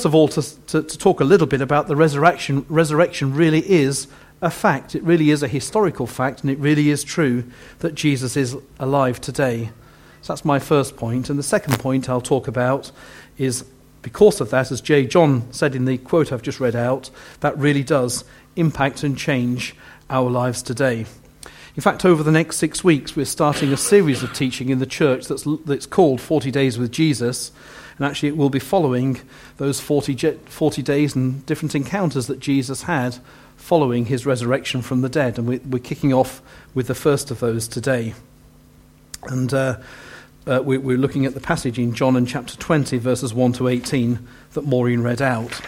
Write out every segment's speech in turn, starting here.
First of all, to talk a little bit about the resurrection. Resurrection really is a fact. It really is a historical fact, and it really is true that Jesus is alive today. So that's my first point. And the second point I'll talk about is, because of that, as J. John said in the quote I've just read out, that really does impact and change our lives today. In fact, over the next 6 weeks, we're starting a series of teaching in the church that's called 40 Days with Jesus. And actually it will be following those 40 days and different encounters that Jesus had following his resurrection from the dead. And we're kicking off with the first of those today. And we're looking at the passage in John in chapter 20, verses 1 to 18, that Maureen read out.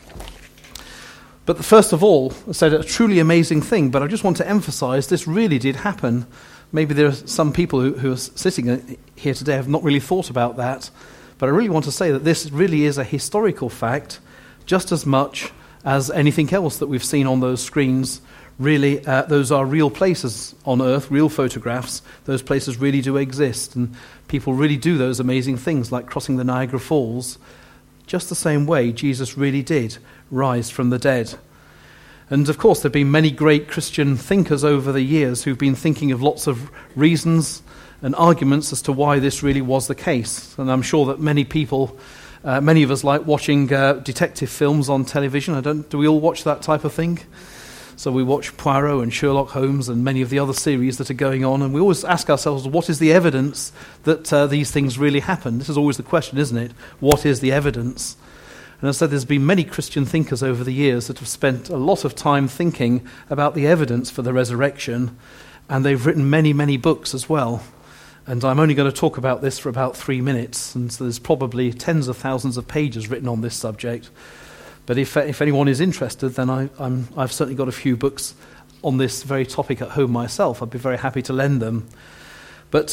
But first of all, I said a truly amazing thing, but I just want to emphasize this really did happen. Maybe there are some people who are sitting here today have not really thought about that. But I really want to say that this really is a historical fact, just as much as anything else that we've seen on those screens. Really, those are real places on earth, real photographs. Those places really do exist, and people really do those amazing things, like crossing the Niagara Falls. Just the same way Jesus really did rise from the dead. And of course, there have been many great Christian thinkers over the years who've been thinking of lots of reasons and arguments as to why this really was the case. And I'm sure that many people, many of us like watching detective films on television. Do we all watch that type of thing? So we watch Poirot and Sherlock Holmes and many of the other series that are going on, and we always ask ourselves, what is the evidence that these things really happen? This is always the question, isn't it? What is the evidence? And as I said, there's been many Christian thinkers over the years that have spent a lot of time thinking about the evidence for the resurrection, and they've written many, many books as well. And I'm only going to talk about this for about 3 minutes, and so there's probably tens of thousands of pages written on this subject. But if anyone is interested, then I've certainly got a few books on this very topic at home myself. I'd be very happy to lend them. But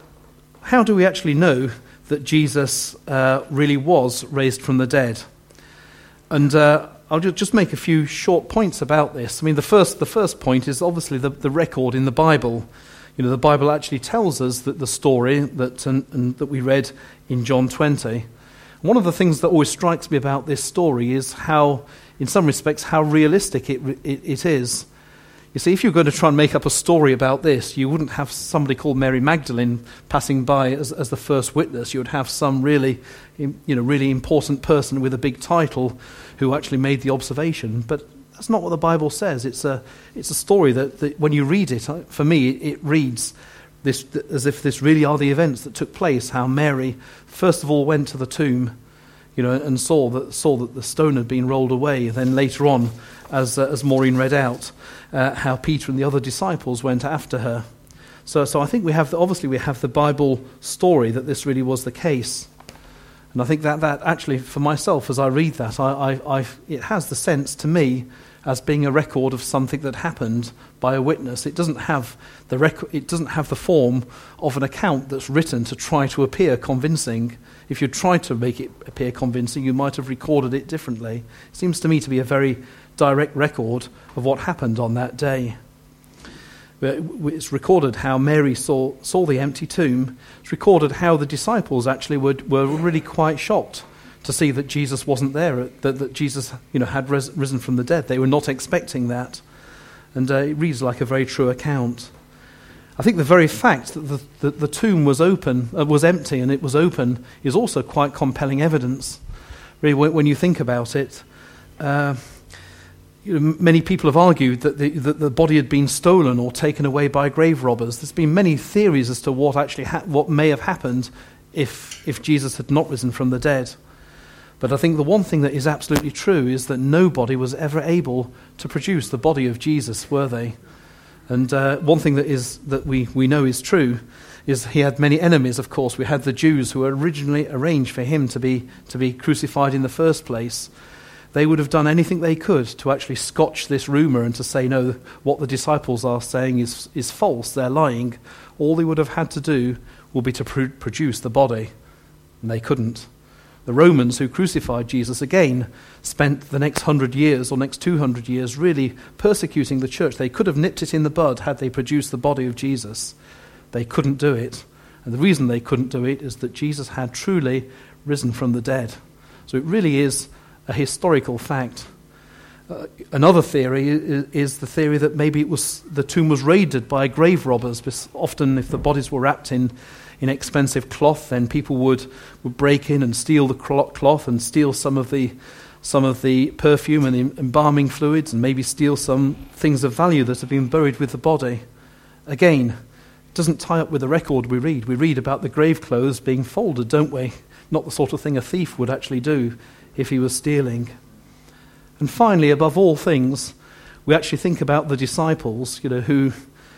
how do we actually know that Jesus really was raised from the dead? And I'll just make a few short points about this. I mean, the first point is obviously the record in the Bible. You know, the Bible actually tells us that the story that we read in John 20. One of the things that always strikes me about this story is how, in some respects, how realistic it is. You see, if you're going to try and make up a story about this, you wouldn't have somebody called Mary Magdalene passing by as the first witness. You would have some really important person with a big title who actually made the observation. But that's not what the Bible says. It's a story that when you read it, for me, it reads this as if this really are the events that took place. How Mary first of all went to the tomb, and saw that the stone had been rolled away. Then later on, as Maureen read out, how Peter and the other disciples went after her. So I think we have the Bible story that this really was the case. And I think that actually, for myself, as I read that, it has the sense to me as being a record of something that happened by a witness. It doesn't have the form of an account that's written to try to appear convincing. If you tried to make it appear convincing, you might have recorded it differently. It seems to me to be a very direct record of what happened on that day. It's recorded how Mary saw the empty tomb. It's recorded how the disciples actually were really quite shocked to see that Jesus wasn't there, that Jesus had risen from the dead. They were not expecting that. And it reads like a very true account. I think the very fact that the tomb was empty and it was open is also quite compelling evidence. Really, when you think about it, many people have argued that the body had been stolen or taken away by grave robbers. There's been many theories as to what may have happened if Jesus had not risen from the dead. But I think the one thing that is absolutely true is that nobody was ever able to produce the body of Jesus, were they? And one thing that we know is true is he had many enemies, of course. We had the Jews who originally arranged for him to be crucified in the first place. They would have done anything they could to actually scotch this rumour and to say, no, what the disciples are saying is false, they're lying. All they would have had to do would be to produce the body, and they couldn't. The Romans who crucified Jesus again spent the next 100 years or next 200 years really persecuting the church. They could have nipped it in the bud had they produced the body of Jesus. They couldn't do it. And the reason they couldn't do it is that Jesus had truly risen from the dead. So it really is a historical fact. Another theory is the theory that maybe the tomb was raided by grave robbers. Because often, if the bodies were wrapped in expensive cloth, then people would break in and steal the cloth and steal some of the perfume and the embalming fluids, and maybe steal some things of value that have been buried with the body. Again, it doesn't tie up with the record we read. We read about the grave clothes being folded, don't we? Not the sort of thing a thief would actually do if he was stealing. And finally, above all things, we actually think about the disciples, who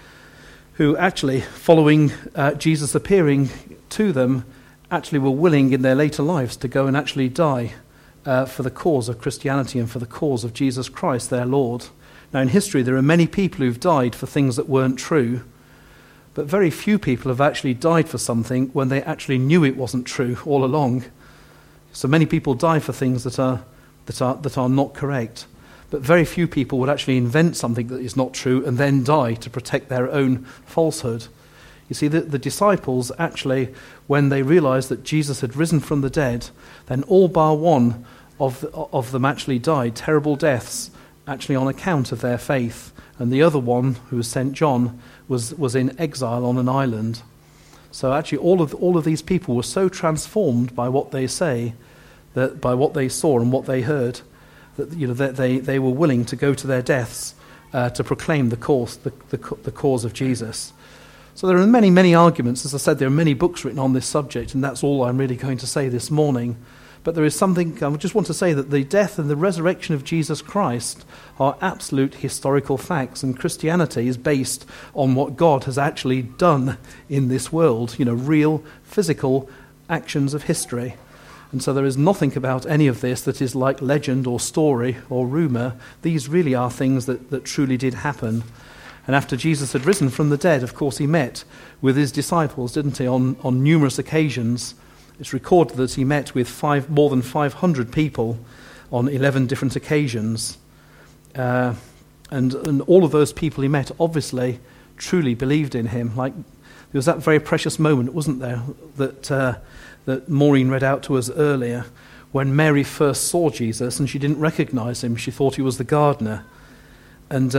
actually, following Jesus appearing to them, actually were willing in their later lives to go and actually die for the cause of Christianity and for the cause of Jesus Christ, their Lord. Now, in history, there are many people who've died for things that weren't true, but very few people have actually died for something when they actually knew it wasn't true all along. So many people die for things that are not correct, but very few people would actually invent something that is not true and then die to protect their own falsehood. You see, the disciples actually, when they realized that Jesus had risen from the dead, then all bar one of them actually died, terrible deaths, actually on account of their faith. And the other one, who was St. John, was in exile on an island. So actually all of these people were so transformed by what they say, that by what they saw and what they heard, that they were willing to go to their deaths to proclaim the cause of Jesus. So there are many, many arguments. As I said, there are many books written on this subject, and that's all I'm really going to say this morning. But there is something, I just want to say that the death and the resurrection of Jesus Christ are absolute historical facts, and Christianity is based on what God has actually done in this world, real physical actions of history. And so there is nothing about any of this that is like legend or story or rumour. These really are things that truly did happen. And after Jesus had risen from the dead, of course, he met with his disciples, didn't he, on numerous occasions. It's recorded that he met with more than 500 people on 11 different occasions. And all of those people he met obviously truly believed in him. Like, there was that very precious moment, wasn't there, that Maureen read out to us earlier, when Mary first saw Jesus and she didn't recognize him. She thought he was the gardener. And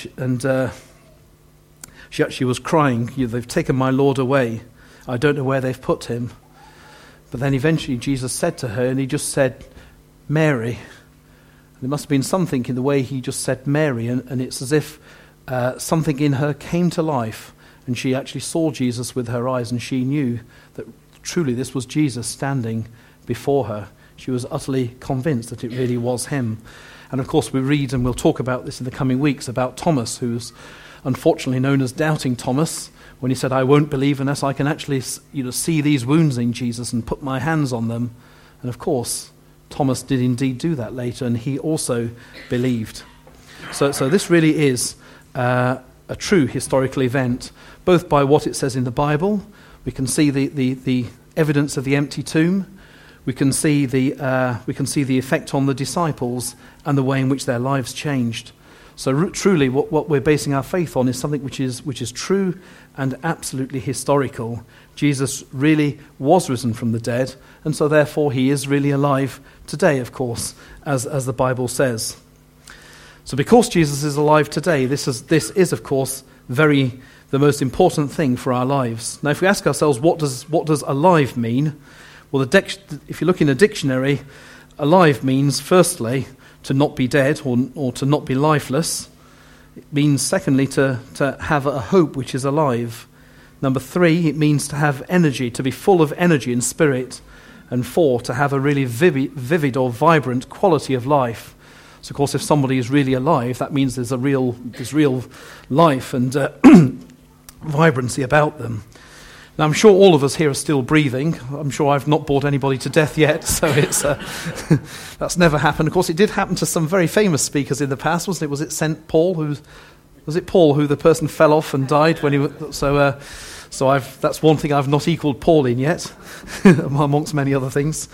she actually was crying, "They've taken my Lord away. I don't know where they've put him." But then eventually Jesus said to her, and he just said, "Mary." There must have been something in the way he just said Mary, and it's as if something in her came to life, and she actually saw Jesus with her eyes, and she knew that truly this was Jesus standing before her. She was utterly convinced that it really was him. And of course we read, and we'll talk about this in the coming weeks, about Thomas, who's unfortunately known as Doubting Thomas, when he said, "I won't believe unless I can actually see these wounds in Jesus and put my hands on them." And of course, Thomas did indeed do that later, and he also believed. So this really is a true historical event, both by what it says in the Bible. We can see the evidence of the empty tomb. We can see the effect on the disciples and the way in which their lives changed. So truly, what we're basing our faith on is something which is true and absolutely historical. Jesus really was risen from the dead, and so therefore he is really alive today, of course, as the Bible says. So because Jesus is alive today, this is of course the most important thing for our lives. Now, if we ask ourselves, what does alive mean? Well, if you look in a dictionary, alive means, firstly, to not be dead or to not be lifeless. It means, secondly, to have a hope which is alive. Number 3, it means to have energy, to be full of energy and spirit. And 4, to have a really vivid or vibrant quality of life. So, of course, if somebody is really alive, that means there's real life and vibrancy about them. Now, I'm sure all of us here are still breathing. I'm sure I've not bored anybody to death yet, so it's that's never happened. Of course, it did happen to some very famous speakers in the past, wasn't it? Was it St. Paul? Was it Paul who the person fell off and died when he was... So that's one thing I've not equaled Paul in yet, amongst many other things.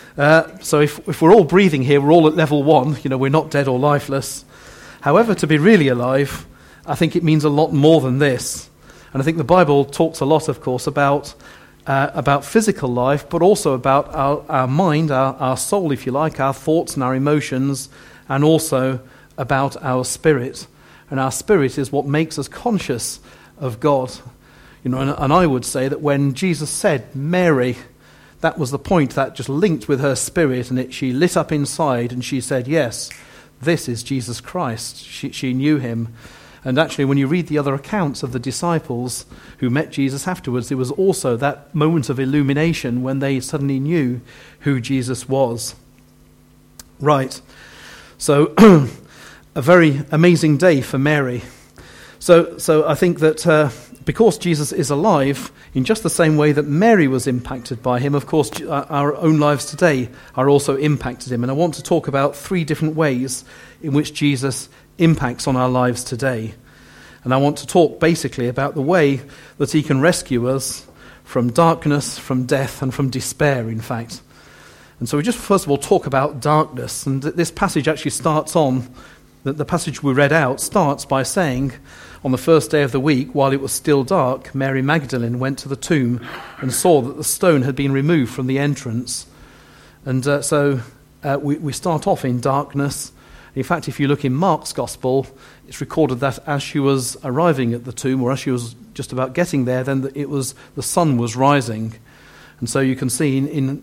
So if we're all breathing here, we're all at level 1. We're not dead or lifeless. However, to be really alive, I think it means a lot more than this. And I think the Bible talks a lot, of course, about about physical life, but also about our mind, our soul, if you like, our thoughts and our emotions, and also about our spirit. And our spirit is what makes us conscious of God. You know, and I would say that when Jesus said Mary, that was the point that just linked with her spirit, and she lit up inside, and she said, yes, this is Jesus Christ. She knew him. And actually, when you read the other accounts of the disciples who met Jesus afterwards, there was also that moment of illumination when they suddenly knew who Jesus was. Right. So, a very amazing day for Mary. So I think that because Jesus is alive, in just the same way that Mary was impacted by him, of course, our own lives today are also impacted him. And I want to talk about 3 different ways in which Jesus impacts on our lives today. And I want to talk basically about the way that he can rescue us from darkness, from death, and from despair, in fact. And so we just first of all talk about darkness. And this passage actually starts on, the passage we read out starts by saying, on the first day of the week, while it was still dark, Mary Magdalene went to the tomb and saw that the stone had been removed from the entrance. And so we start off in darkness. In fact, if you look in Mark's Gospel, it's recorded that as she was arriving at the tomb, or as she was just about getting there, then the sun was rising. And so you can see in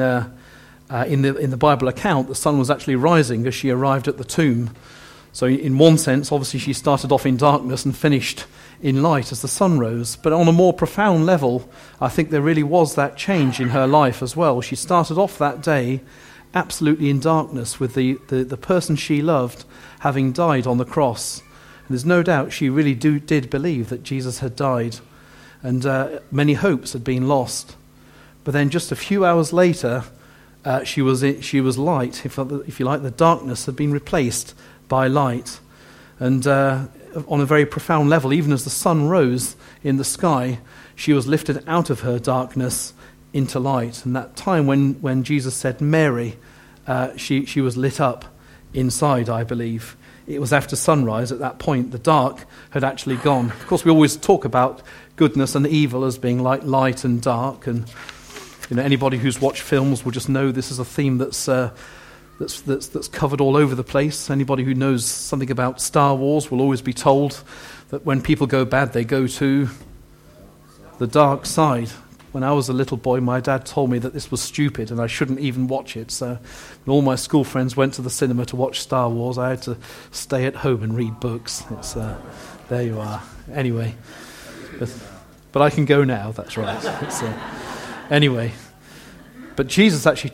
the Bible account, the sun was actually rising as she arrived at the tomb. So in one sense, obviously she started off in darkness and finished in light as the sun rose. But on a more profound level, I think there really was that change in her life as well. She started off that day absolutely in darkness, with the person she loved having died on the cross. And there's no doubt she really did believe that Jesus had died, and many hopes had been lost. But then just a few hours later, she was light, if you like. The darkness had been replaced by light. And on a very profound level, even as the sun rose in the sky, she was lifted out of her darkness into light. And that time when Jesus said Mary, she was lit up inside, I believe. It was after sunrise at that point. The dark had actually gone. Of course, we always talk about goodness and evil as being like light and dark. And anybody who's watched films will just know this is a theme that's covered all over the place. Anybody who knows something about Star Wars will always be told that when people go bad, they go to the dark side. When I was a little boy, my dad told me that this was stupid and I shouldn't even watch it. So when all my school friends went to the cinema to watch Star Wars, I had to stay at home and read books. There you are. Anyway, but I can go now, that's right. Anyway, but Jesus actually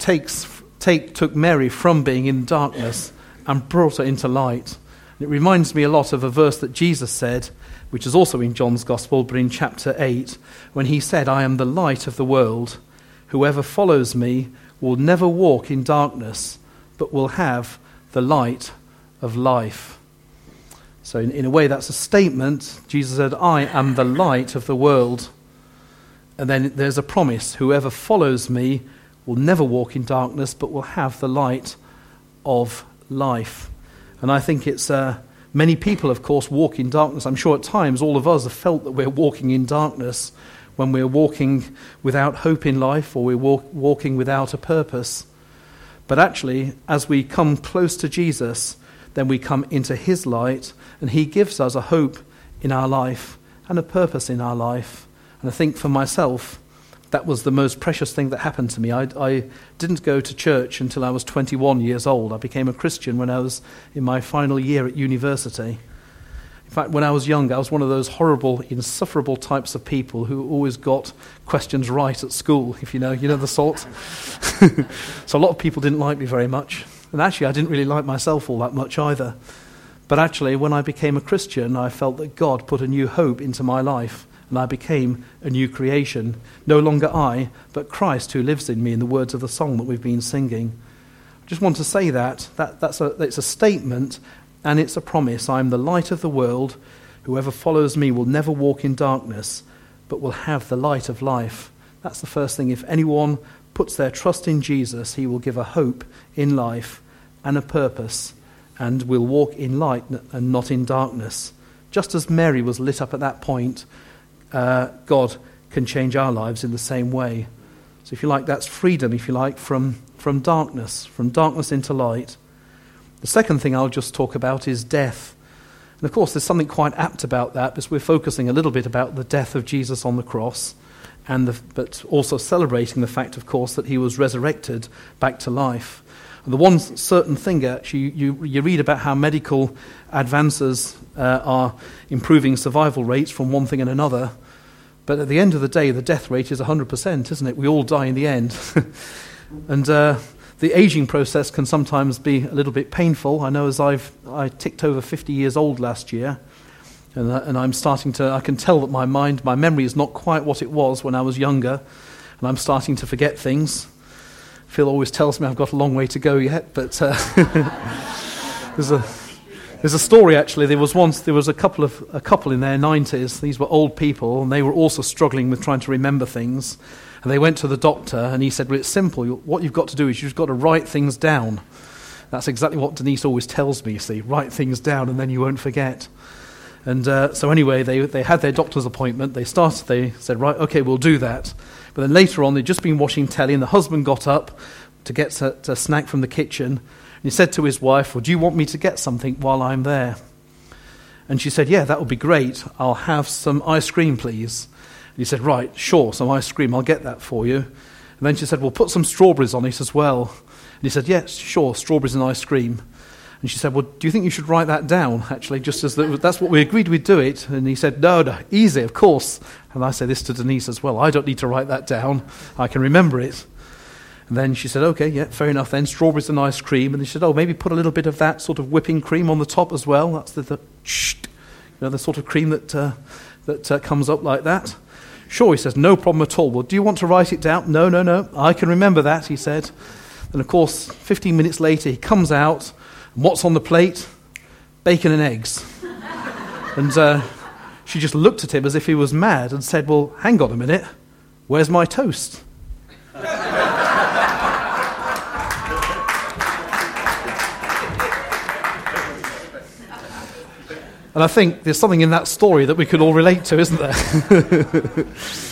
took Mary from being in darkness and brought her into light. And it reminds me a lot of a verse that Jesus said, which is also in John's Gospel, but in chapter 8, when he said, I am the light of the world. Whoever follows me will never walk in darkness, but will have the light of life. So in a way, that's a statement. Jesus said, I am the light of the world. And then there's a promise. Whoever follows me will never walk in darkness, but will have the light of life. And I think it's many people, of course, walk in darkness. I'm sure at times all of us have felt that we're walking in darkness when we're walking without hope in life, or we're walking without a purpose. But actually, as we come close to Jesus, then we come into his light, and he gives us a hope in our life and a purpose in our life. And I think for myself, that was the most precious thing that happened to me. I didn't go to church until I was 21 years old. I became a Christian when I was in my final year at university. In fact, when I was young, I was one of those horrible, insufferable types of people who always got questions right at school, if you know the sort. So a lot of people didn't like me very much. And actually, I didn't really like myself all that much either. But actually, when I became a Christian, I felt that God put a new hope into my life. And I became a new creation. No longer I, but Christ who lives in me, in the words of the song that we've been singing. I just want to say it's a statement and it's a promise. I am the light of the world. Whoever follows me will never walk in darkness, but will have the light of life. That's the first thing. If anyone puts their trust in Jesus, he will give a hope in life and a purpose, and will walk in light and not in darkness. Just as Mary was lit up at that point, God can change our lives in the same way. So if you like, that's freedom, if you like, from darkness into light. The second thing I'll just talk about is death. And of course, there's something quite apt about that, because we're focusing a little bit about the death of Jesus on the cross, but also celebrating the fact, of course, that he was resurrected back to life. And the one certain thing, actually, you read about how medical advances are improving survival rates from one thing and another, but at the end of the day, the death rate is 100%, isn't it? We all die in the end. And the aging process can sometimes be a little bit painful. I know as I ticked over 50 years old last year, and I'm starting to, I can tell that my memory is not quite what it was when I was younger, and I'm starting to forget things. Phil always tells me I've got a long way to go yet, but there's a story actually. There was a couple in their 90s. These were old people, and they were also struggling with trying to remember things. And they went to the doctor, and he said, well, it's simple. What you've got to do is you've got to write things down. That's exactly what Denise always tells me, you see. Write things down, and then you won't forget. And so anyway, they had their doctor's appointment. They said, right, okay, we'll do that. But then later on, they'd just been watching telly, and the husband got up to get a snack from the kitchen. And he said to his wife, well, do you want me to get something while I'm there? And she said, yeah, that would be great. I'll have some ice cream, please. And he said, right, sure, some ice cream, I'll get that for you. And then she said, well, put some strawberries on it as well. And he said, yes, sure, strawberries and ice cream. And she said, well, do you think you should write that down, actually, just as that's what we agreed we'd do it? And he said, no, easy, of course. And I say this to Denise as well, I don't need to write that down, I can remember it. And then she said, okay, yeah, fair enough then, strawberries and ice cream. And he said, oh, maybe put a little bit of that sort of whipping cream on the top as well. That's the sort of cream that comes up like that. Sure, he says, no problem at all. Well, do you want to write it down? No, I can remember that, he said. And of course, 15 minutes later, he comes out, and what's on the plate? Bacon and eggs. And she just looked at him as if he was mad and said, well, hang on a minute, where's my toast? And I think there's something in that story that we could all relate to, isn't there?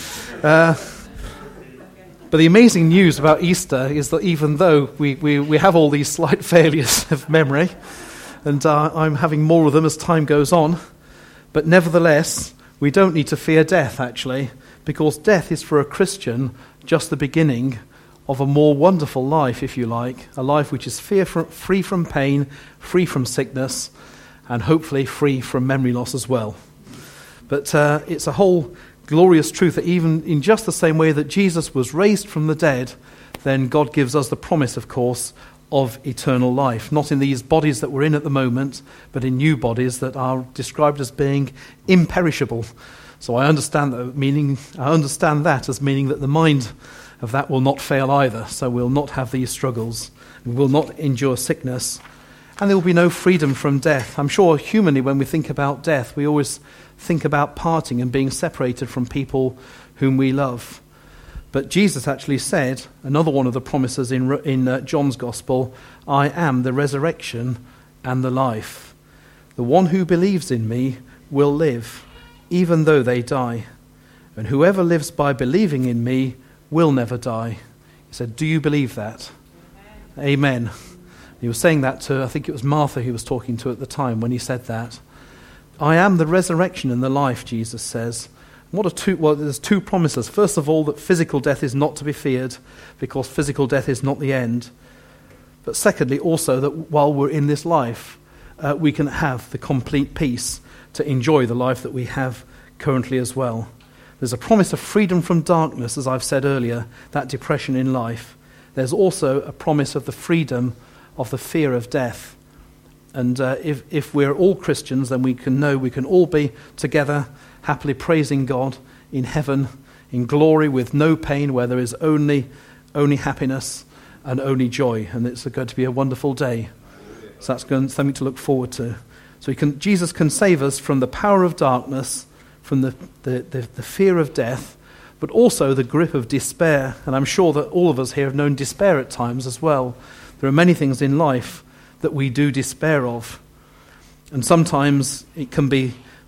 But the amazing news about Easter is that even though we have all these slight failures of memory, and I'm having more of them as time goes on, but nevertheless, we don't need to fear death, actually, because death is for a Christian just the beginning of a more wonderful life, if you like, a life which is free from pain, free from sickness, and hopefully free from memory loss as well. But it's a whole glorious truth that even in just the same way that Jesus was raised from the dead, then God gives us the promise, of course, of eternal life. Not in these bodies that we're in at the moment, but in new bodies that are described as being imperishable. So I understand that as meaning that the mind of that will not fail either. So we'll not have these struggles. We will not endure sickness. And there will be no freedom from death. I'm sure humanly when we think about death, we always think about parting and being separated from people whom we love. But Jesus actually said, another one of the promises in John's Gospel, I am the resurrection and the life. The one who believes in me will live, even though they die. And whoever lives by believing in me will never die. He said, do you believe that? Amen. He was saying that to, I think it was Martha he was talking to at the time when he said that. I am the resurrection and the life, Jesus says. There's two promises. First of all, that physical death is not to be feared, because physical death is not the end. But secondly, also that while we're in this life, we can have the complete peace to enjoy the life that we have currently as well. There's a promise of freedom from darkness, as I've said earlier, that depression in life. There's also a promise of the freedom of the fear of death. And if we're all Christians, then we can know we can all be together, happily praising God in heaven, in glory, with no pain, where there is only happiness and only joy. And it's going to be a wonderful day. So that's something to look forward to. So Jesus can save us from the power of darkness, from the fear of death, but also the grip of despair. And I'm sure that all of us here have known despair at times as well. There are many things in life that we do despair of. And sometimes it can be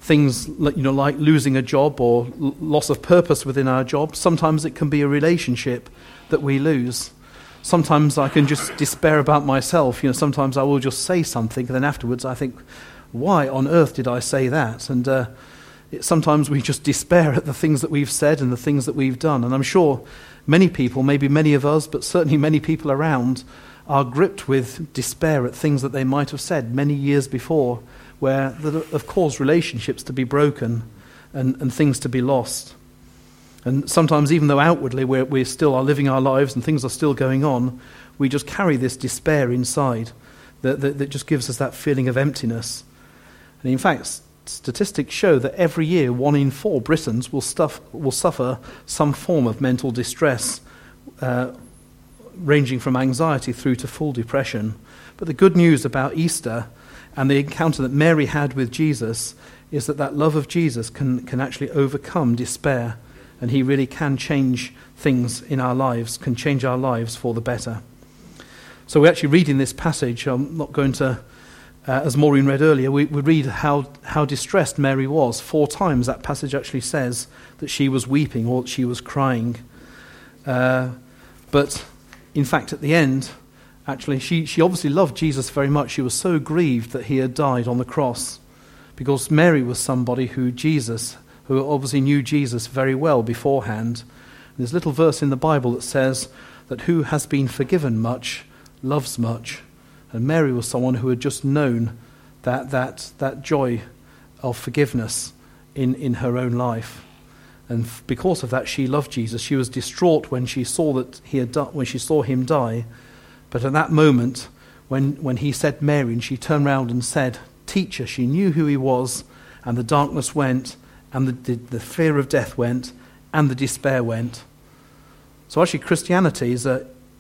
things like losing a job or loss of purpose within our job. Sometimes it can be a relationship that we lose. Sometimes I can just despair about myself. Sometimes I will just say something, and then afterwards I think, why on earth did I say that? And sometimes we just despair at the things that we've said and the things that we've done. And I'm sure many people, maybe many of us, but certainly many people around, are gripped with despair at things that they might have said many years before, that have caused relationships to be broken and things to be lost. And sometimes, even though outwardly we still are living our lives and things are still going on, we just carry this despair inside that just gives us that feeling of emptiness. And in fact, statistics show that every year 1 in 4 Britons will suffer some form of mental distress, ranging from anxiety through to full depression. But the good news about Easter and the encounter that Mary had with Jesus is that love of Jesus can actually overcome despair, and he really can change things in our lives, can change our lives for the better. So we actually read in this passage, I'm not going to, as Maureen read earlier, we read how distressed Mary was. 4 times that passage actually says that she was weeping or that she was crying. But in fact, at the end, actually, she obviously loved Jesus very much. She was so grieved that he had died on the cross, because Mary was somebody who obviously knew Jesus very well beforehand. There's a little verse in the Bible that says that who has been forgiven much loves much. And Mary was someone who had just known that joy of forgiveness in her own life. And because of that, she loved Jesus. She was distraught when she saw when she saw him die. But at that moment, when he said Mary, and she turned round and said, "Teacher," she knew who he was, and the darkness went, and the fear of death went, and the despair went. So actually, Christianity is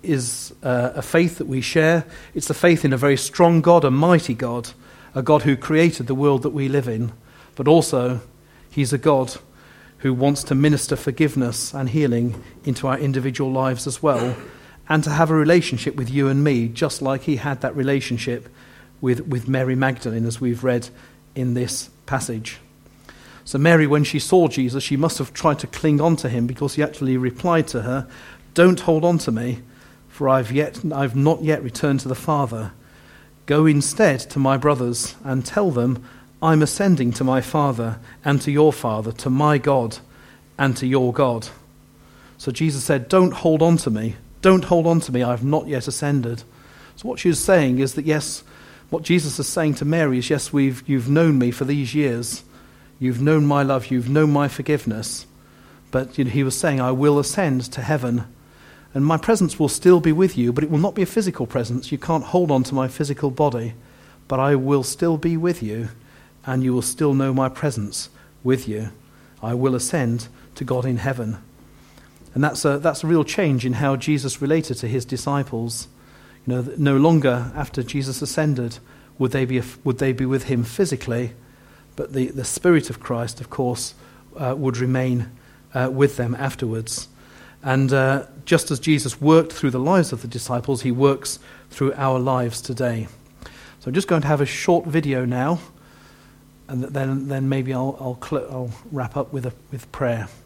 a faith that we share. It's a faith in a very strong God, a mighty God, a God who created the world that we live in. But also, he's a God who wants to minister forgiveness and healing into our individual lives as well, and to have a relationship with you and me, just like he had that relationship with Mary Magdalene, as we've read in this passage. So Mary, when she saw Jesus, she must have tried to cling on to him, because he actually replied to her, "Don't hold on to me, for I've not yet returned to the Father. Go instead to my brothers and tell them, I'm ascending to my Father and to your Father, to my God and to your God." So Jesus said, don't hold on to me. Don't hold on to me. I've not yet ascended. So what she was saying is that, yes, what Jesus is saying to Mary is, yes, you've known me for these years. You've known my love. You've known my forgiveness. But he was saying, I will ascend to heaven. And my presence will still be with you, but it will not be a physical presence. You can't hold on to my physical body. But I will still be with you, and you will still know my presence with you. I will ascend to God in heaven. And that's a real change in how Jesus related to his disciples. No longer after Jesus ascended would they be with him physically, but the Spirit of Christ, of course, would remain with them afterwards. And just as Jesus worked through the lives of the disciples, he works through our lives today. So I'm just going to have a short video now, and then maybe I'll wrap up with prayer.